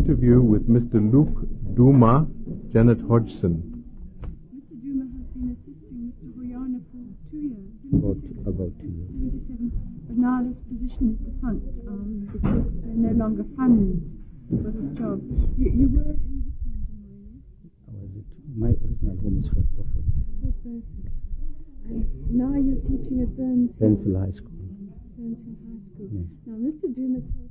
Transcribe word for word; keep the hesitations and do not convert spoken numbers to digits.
interview with Mister Luke Duma, Janet Hodgson. Mister Duma has been assisting Mister Hoyana for two years. About, about two years. seventy-seven. But now his position is defunct um, because there are no longer funds for this job. You, you were in this London, I was it. My original home is Fort Beaufort. Fort Beaufort. And now you're teaching at Burns Hill. Burns Hill High School. Burns Hill High School. Yes. Now, Mister Duma told